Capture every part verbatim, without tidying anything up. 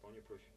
вполне проще.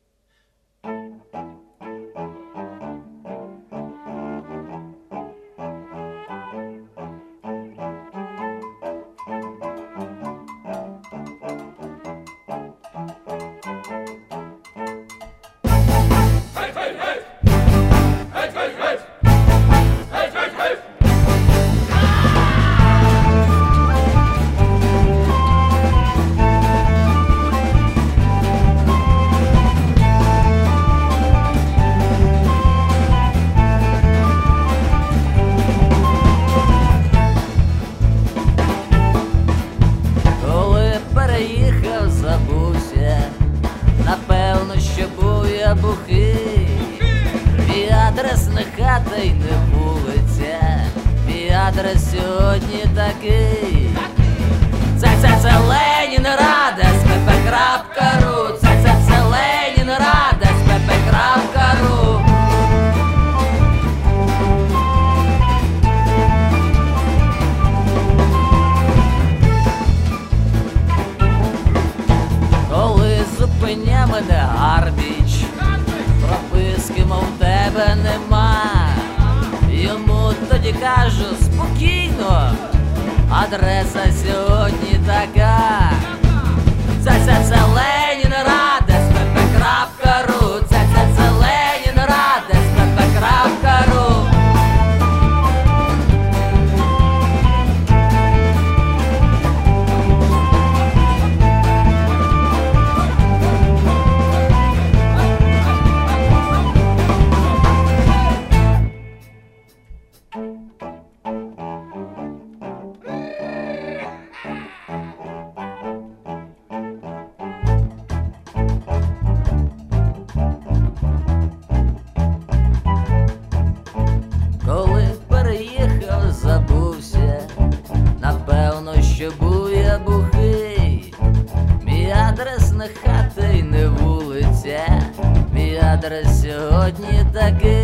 Напевно, що був я бухий, мій адрес не хата й не вулиця, мій адрес сьогодні такий. Це це це Ленінград, ес пе пе крапка ру. Це це це Ленінград, ес пе пе крапка ру. Коли зупиня мене Гарбіч, прописки, мов тебе нема, йому тоді кажу спокійно, адреса сьогодні така. Це це це Ленінград, ес пе пе крапка ру. Це це це Ленінград, ес пе пе крапка ру. Коли переїхав, забувся, напевно, що був я бухий. Мій адрес не хата й не вулиця, мій адрес сьогодні такий.